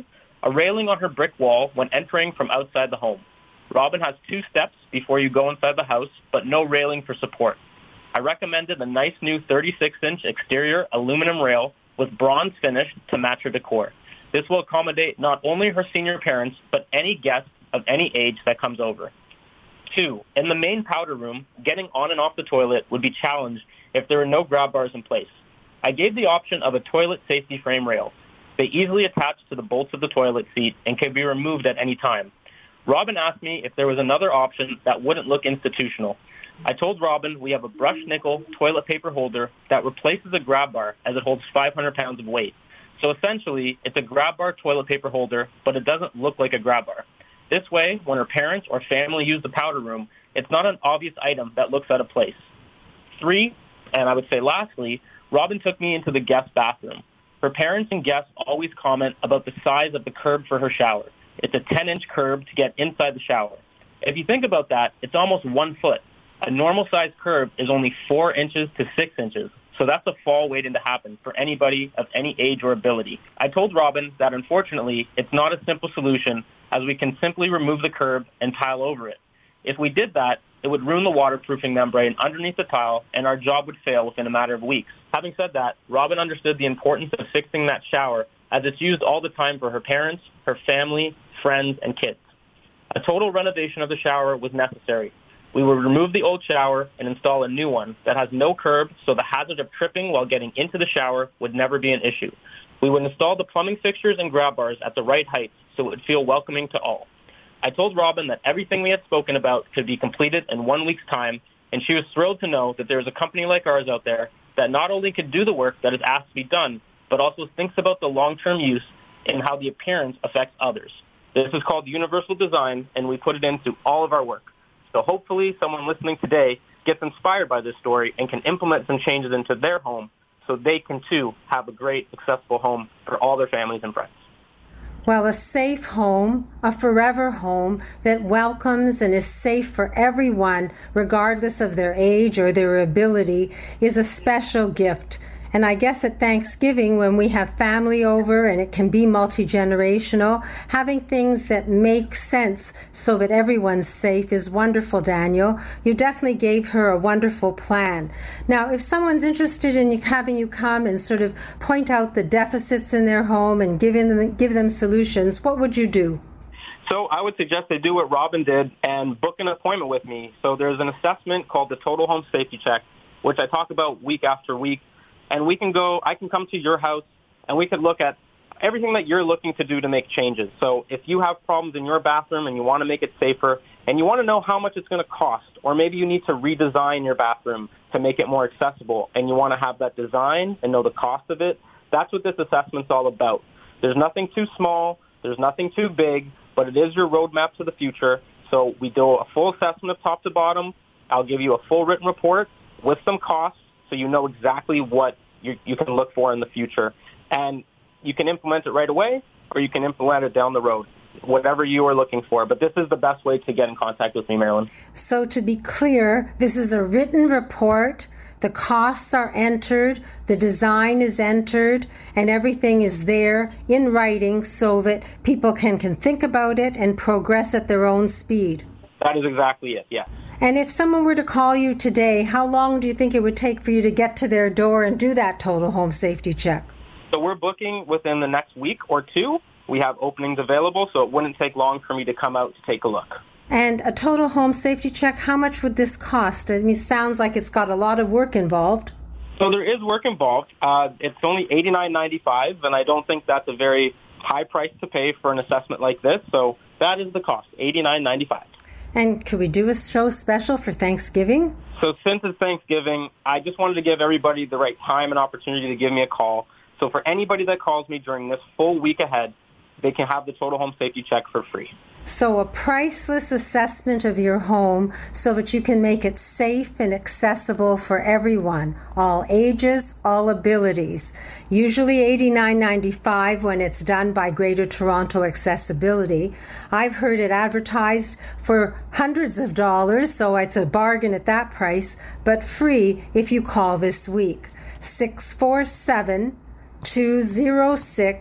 a railing on her brick wall when entering from outside the home. Robin has two steps before you go inside the house, but no railing for support. I recommended a nice new thirty-six inch exterior aluminum rail with bronze finish to match her decor. This will accommodate not only her senior parents, but any guest of any age that comes over. Two, in the main powder room, getting on and off the toilet would be challenged if there were no grab bars in place. I gave the option of a toilet safety frame rail. They easily attach to the bolts of the toilet seat and can be removed at any time. Robin asked me if there was another option that wouldn't look institutional. I told Robin we have a brushed nickel toilet paper holder that replaces a grab bar as it holds five hundred pounds of weight. So essentially, it's a grab bar toilet paper holder, but it doesn't look like a grab bar. This way, when her parents or family use the powder room, it's not an obvious item that looks out of place. Three, and I would say lastly, Robin took me into the guest bathroom. Her parents and guests always comment about the size of the curb for her shower. It's a ten inch curb to get inside the shower. If you think about that, it's almost one foot. A normal size curb is only four inches to six inches. So that's a fall waiting to happen for anybody of any age or ability. I told Robin that unfortunately, it's not a simple solution as we can simply remove the curb and tile over it. If we did that, it would ruin the waterproofing membrane underneath the tile and our job would fail within a matter of weeks. Having said that, Robin understood the importance of fixing that shower as it's used all the time for her parents, her family, friends, and kids. A total renovation of the shower was necessary. We would remove the old shower and install a new one that has no curb, so the hazard of tripping while getting into the shower would never be an issue. We would install the plumbing fixtures and grab bars at the right height so it would feel welcoming to all. I told Robin that everything we had spoken about could be completed in one week's time, and she was thrilled to know that there is a company like ours out there that not only could do the work that is asked to be done, but also thinks about the long-term use and how the appearance affects others. This is called universal design, and we put it into all of our work. So hopefully someone listening today gets inspired by this story and can implement some changes into their home so they can, too, have a great, accessible home for all their families and friends. Well, a safe home, a forever home that welcomes and is safe for everyone, regardless of their age or their ability, is a special gift. And I guess at Thanksgiving, when we have family over and it can be multi-generational, having things that make sense so that everyone's safe is wonderful, Daniel. You definitely gave her a wonderful plan. Now, if someone's interested in having you come and sort of point out the deficits in their home and giving them, give them solutions, what would you do? So I would suggest they do what Robin did and book an appointment with me. So there's an assessment called the Total Home Safety Check, which I talk about week after week. And we can go, I can come to your house and we could look at everything that you're looking to do to make changes. So if you have problems in your bathroom and you want to make it safer and you want to know how much it's going to cost, or maybe you need to redesign your bathroom to make it more accessible and you want to have that design and know the cost of it, that's what this assessment's all about. There's nothing too small, there's nothing too big, but it is your roadmap to the future. So we do a full assessment of top to bottom. I'll give you a full written report with some costs so you know exactly what you, you can look for in the future. And you can implement it right away or you can implement it down the road, whatever you are looking for. But this is the best way to get in contact with me, Marilyn. So to be clear, this is a written report. The costs are entered, the design is entered, and everything is there in writing so that people can, can think about it and progress at their own speed. That is exactly it, yes. And if someone were to call you today, how long do you think it would take for you to get to their door and do that total home safety check? So we're booking within the next week or two. We have openings available, so it wouldn't take long for me to come out to take a look. And a total home safety check, how much would this cost? I mean, it sounds like it's got a lot of work involved. So there is work involved. Uh, it's only eighty-nine ninety-five, and I don't think that's a very high price to pay for an assessment like this. So that is the cost, eighty-nine ninety-five. And could we do a show special for Thanksgiving? So since it's Thanksgiving, I just wanted to give everybody the right time and opportunity to give me a call. So for anybody that calls me during this full week ahead, they can have the total home safety check for free. So a priceless assessment of your home so that you can make it safe and accessible for everyone, all ages, all abilities. Usually eighty-nine ninety-five when it's done by Greater Toronto Accessibility. I've heard it advertised for hundreds of dollars, so it's a bargain at that price, but free if you call this week. six four seven, two zero six,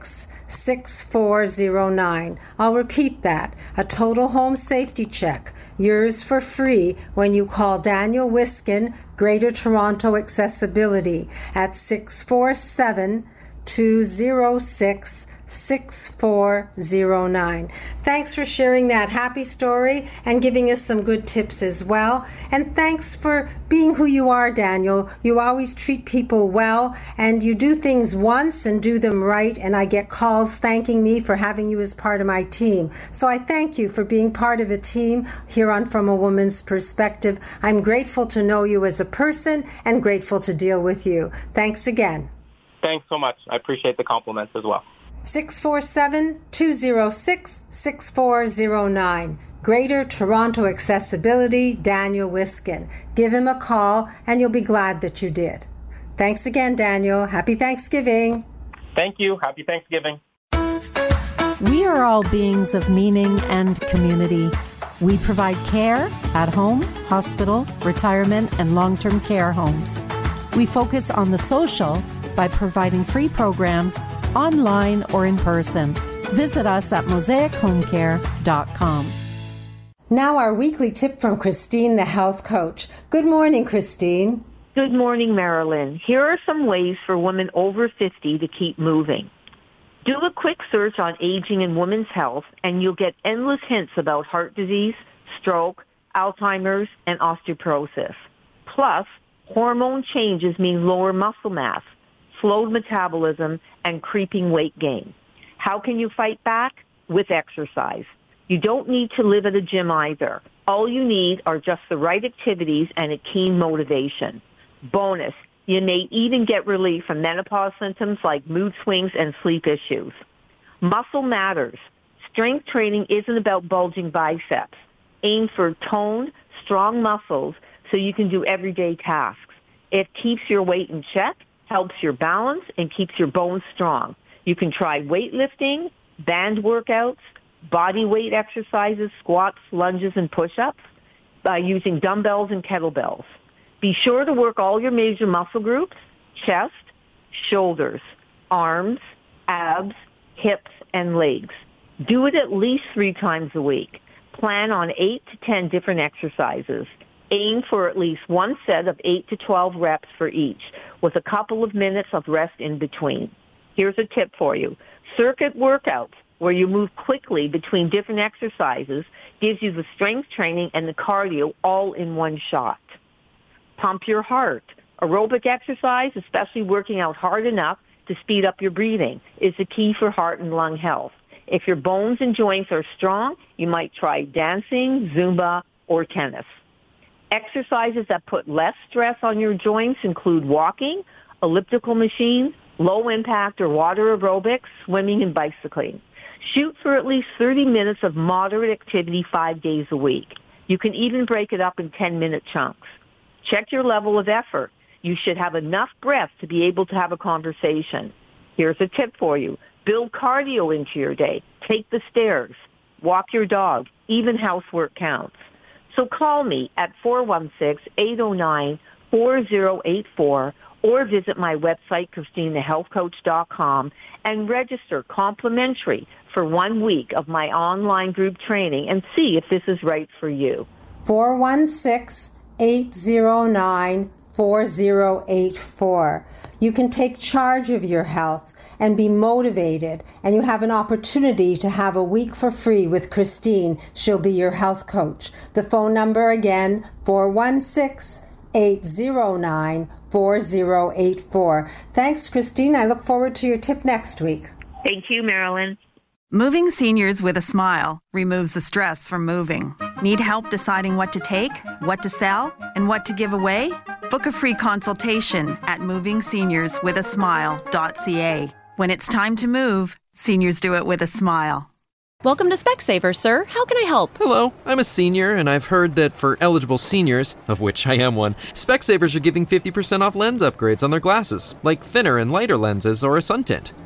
six four zero nine. I'll repeat that. A total home safety check. Yours for free when you call Daniel Wiskin, Greater Toronto Accessibility at six four seven, two zero six, six four zero nine. Thanks for sharing that happy story and giving us some good tips as well. And thanks for being who you are, Daniel. You always treat people well, and you do things once and do them right, and I get calls thanking me for having you as part of my team. So I thank you for being part of a team here on From a Woman's Perspective. I'm grateful to know you as a person and grateful to deal with you. Thanks again. Thanks so much. I appreciate the compliments as well. six four seven, two zero six, six four zero nine. Greater Toronto Accessibility, Daniel Wiskin. Give him a call and you'll be glad that you did. Thanks again, Daniel. Happy Thanksgiving. Thank you. Happy Thanksgiving. We are all beings of meaning and community. We provide care at home, hospital, retirement, and long-term care homes. We focus on the social by providing free programs online or in person. Visit us at mosaic home care dot com. Now our weekly tip from Christine, the health coach. Good morning, Christine. Good morning, Marilyn. Here are some ways for women over fifty to keep moving. Do a quick search on aging and women's health, and you'll get endless hints about heart disease, stroke, Alzheimer's, and osteoporosis. Plus, hormone changes mean lower muscle mass, slowed metabolism, and creeping weight gain. How can you fight back? With exercise. You don't need to live at a gym either. All you need are just the right activities and a keen motivation. Bonus, you may even get relief from menopause symptoms like mood swings and sleep issues. Muscle matters. Strength training isn't about bulging biceps. Aim for toned, strong muscles so you can do everyday tasks. It keeps your weight in check, helps your balance, and keeps your bones strong. You can try weightlifting, band workouts, body weight exercises, squats, lunges, and push-ups by using dumbbells and kettlebells. Be sure to work all your major muscle groups: chest, shoulders, arms, abs, hips, and legs. Do it at least three times a week. Plan on eight to ten different exercises. Aim for at least one set of eight to twelve reps for each, with a couple of minutes of rest in between. Here's a tip for you. Circuit workouts, where you move quickly between different exercises, gives you the strength training and the cardio all in one shot. Pump your heart. Aerobic exercise, especially working out hard enough to speed up your breathing, is the key for heart and lung health. If your bones and joints are strong, you might try dancing, Zumba, or tennis. Exercises that put less stress on your joints include walking, elliptical machines, low impact or water aerobics, swimming, and bicycling. Shoot for at least thirty minutes of moderate activity five days a week. You can even break it up in ten-minute chunks. Check your level of effort. You should have enough breath to be able to have a conversation. Here's a tip for you. Build cardio into your day. Take the stairs. Walk your dog. Even housework counts. So call me at four one six, eight oh nine, four oh eight four or visit my website, christine the health coach dot com, and register complimentary for one week of my online group training and see if this is right for you. four one six, eight oh nine, four oh eight four. You can take charge of your health and be motivated, and you have an opportunity to have a week for free with Christine. She'll be your health coach. The phone number again, four one six, eight oh nine, four oh eight four. Thanks, Christine. I look forward to your tip next week. Thank you, Marilyn. Moving seniors with a smile removes the stress from moving. Need help deciding what to take, what to sell, and what to give away? Book a free consultation at moving seniors with a smile dot c a. When it's time to move, seniors do it with a smile. Welcome to Specsavers, sir. How can I help? Hello, I'm a senior, and I've heard that for eligible seniors, of which I am one, Specsavers are giving fifty percent off lens upgrades on their glasses, like thinner and lighter lenses or a sun tint.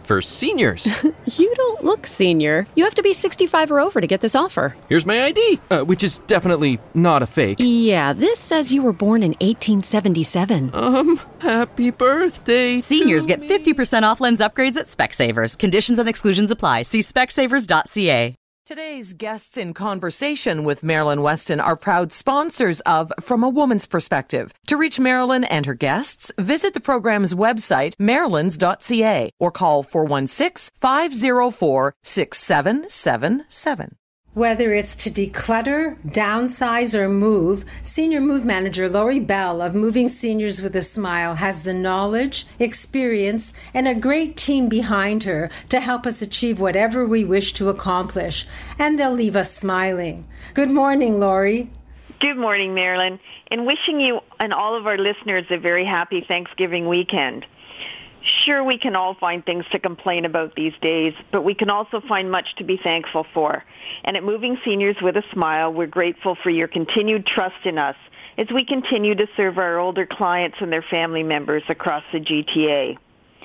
for seniors. You don't look senior. You have to be sixty-five or over to get this offer. Here's my I D, uh, which is definitely not a fake. Yeah, this says you were born in eighteen seventy-seven. Um, happy birthday Seniors to get me. fifty percent off lens upgrades at Specsavers. Conditions and exclusions apply. See specsavers dot c a. Today's guests in conversation with Marilyn Weston are proud sponsors of From a Woman's Perspective. To reach Marilyn and her guests, visit the program's website, marilyns dot c a, or call four one six, five zero four, six seven seven seven. Whether it's to declutter, downsize, or move, Senior Move Manager Lori Bell of Moving Seniors with a Smile has the knowledge, experience, and a great team behind her to help us achieve whatever we wish to accomplish. And they'll leave us smiling. Good morning, Lori. Good morning, Marilyn, and wishing you and all of our listeners a very happy Thanksgiving weekend. Sure, we can all find things to complain about these days, but we can also find much to be thankful for. And at Moving Seniors with a Smile, we're grateful for your continued trust in us as we continue to serve our older clients and their family members across the G T A.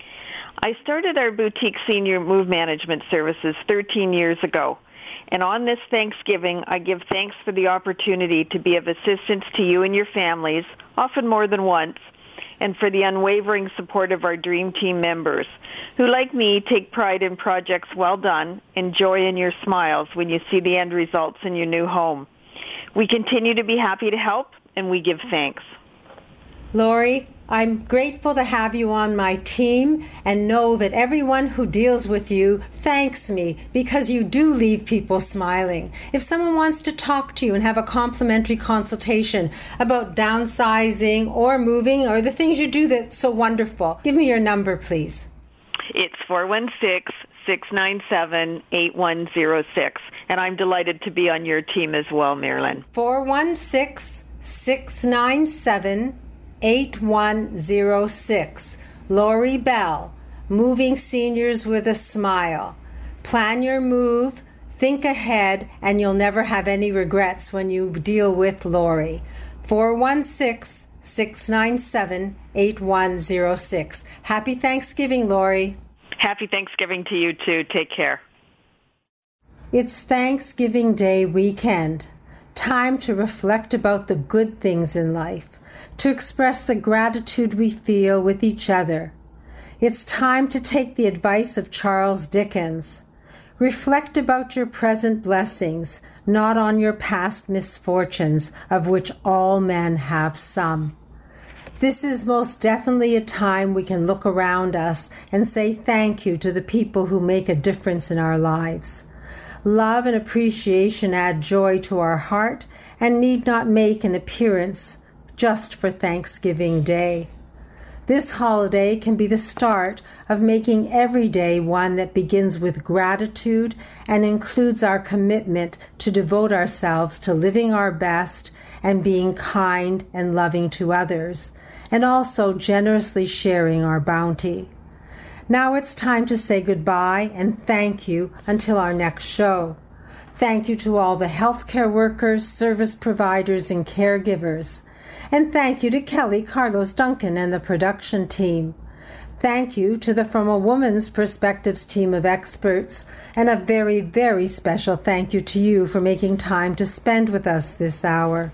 I started our boutique senior move management services thirteen years ago. And on this Thanksgiving, I give thanks for the opportunity to be of assistance to you and your families, often more than once, and for the unwavering support of our Dream Team members, who, like me, take pride in projects well done and joy in your smiles when you see the end results in your new home. We continue to be happy to help, and we give thanks. Lori, I'm grateful to have you on my team and know that everyone who deals with you thanks me because you do leave people smiling. If someone wants to talk to you and have a complimentary consultation about downsizing or moving or the things you do that's so wonderful, give me your number, please. It's four one six, six nine seven, eight one zero six, and I'm delighted to be on your team as well, Marilyn. four one six, six nine seven, eight one zero six. Lori Bell, Moving Seniors with a Smile. Plan your move, think ahead, and you'll never have any regrets when you deal with Lori. four one six, six nine seven, eight one zero six. Happy Thanksgiving, Lori. Happy Thanksgiving to you, too. Take care. It's Thanksgiving Day weekend. Time to reflect about the good things in life, to express the gratitude we feel with each other. It's time to take the advice of Charles Dickens. Reflect about your present blessings, not on your past misfortunes, of which all men have some. This is most definitely a time we can look around us and say thank you to the people who make a difference in our lives. Love and appreciation add joy to our heart and need not make an appearance just for Thanksgiving Day. This holiday can be the start of making every day one that begins with gratitude and includes our commitment to devote ourselves to living our best and being kind and loving to others, and also generously sharing our bounty. Now it's time to say goodbye and thank you until our next show. Thank you to all the healthcare workers, service providers, and caregivers. And thank you to Kelly, Carlos, Duncan, and the production team. Thank you to the From a Woman's Perspectives team of experts, and a very, very special thank you to you for making time to spend with us this hour.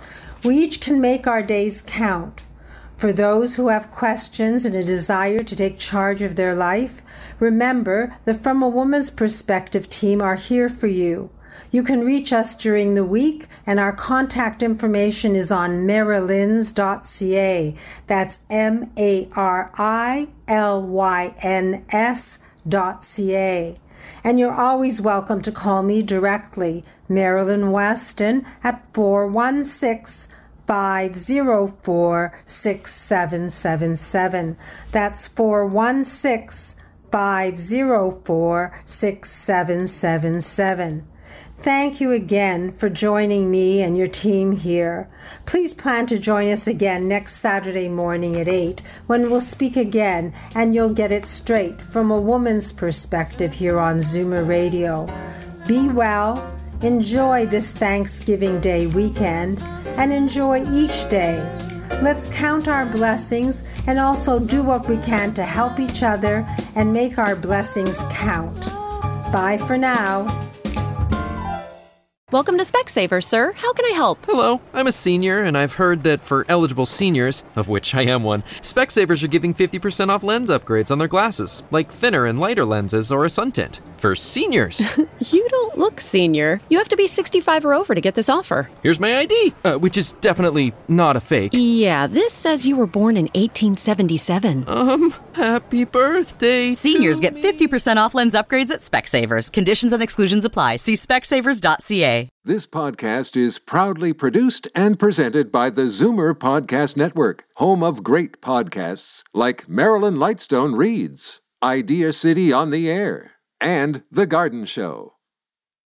We each can make our days count. For those who have questions and a desire to take charge of their life, remember the From a Woman's Perspective team are here for you. You can reach us during the week, and our contact information is on marilyns dot c a. That's M A R I L Y N S dot C A. And you're always welcome to call me directly, Marilyn Weston, at four one six, five zero four, six seven seven seven. That's four one six, five zero four, six seven seven seven. Thank you again for joining me and your team here. Please plan to join us again next Saturday morning at eight when we'll speak again, and you'll get it straight from a woman's perspective here on Zoomer Radio. Be well, enjoy this Thanksgiving Day weekend, and enjoy each day. Let's count our blessings and also do what we can to help each other and make our blessings count. Bye for now. Welcome to Specsavers, sir. How can I help? Hello, I'm a senior, and I've heard that for eligible seniors, of which I am one, Specsavers are giving fifty percent off lens upgrades on their glasses, like thinner and lighter lenses or a sun tint. For seniors. You don't look senior. You have to be sixty-five or over to get this offer. Here's my I D, uh, which is definitely not a fake. Yeah, this says you were born in eighteen seventy-seven. Um, happy birthday Seniors to get me. fifty percent off lens upgrades at Specsavers. Conditions and exclusions apply. See specsavers dot c a. This podcast is proudly produced and presented by the Zoomer Podcast Network, home of great podcasts like Marilyn Lightstone Reads, Idea City on the Air, and The Garden Show.